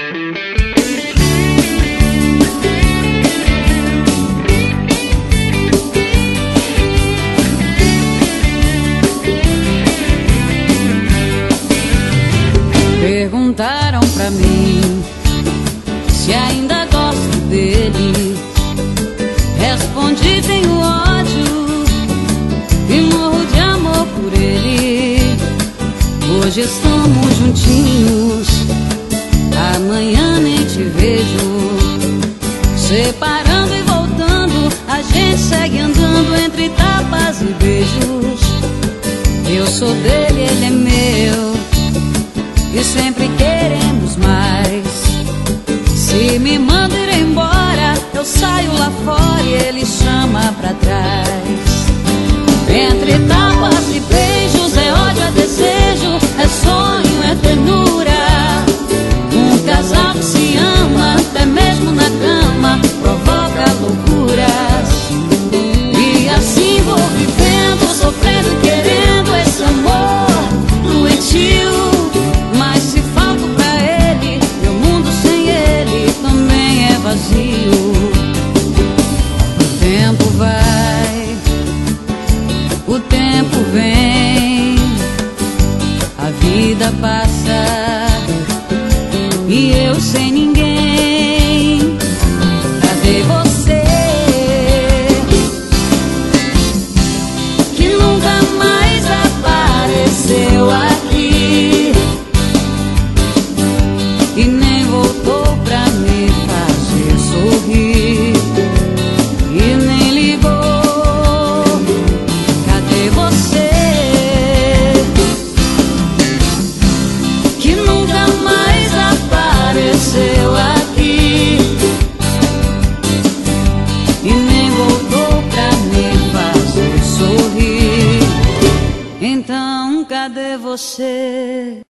Perguntaram pra mim se ainda gosto dele. Respondi: tenho ódio e morro de amor por ele. Hoje estamos juntinhos, amanhã nem te vejo. Separando e voltando, a gente segue andando entre tapas e beijos. Eu sou dele, ele é meu, e sempre queremos mais. Se me manda ir embora, eu saio lá fora e ele chama pra trás. Entre tapas e beijos, é ódio, é desejo, é sonho, é ternura. Um casal que se ama, até mesmo na cama, provoca loucuras. E assim vou vivendo, sofrendo e querendo esse amor doentio. Mas se falto pra ele, meu mundo sem ele também é vazio. O tempo vai, o tempo vem, a vida passa e eu sem ninguém. Cadê você, que nunca mais apareceu aqui e nem voltou pra me fazer sorrir, e nem ligou? Cadê você, que nunca mais apareceu aqui e nem voltou pra me fazer sorrir? Então cadê você?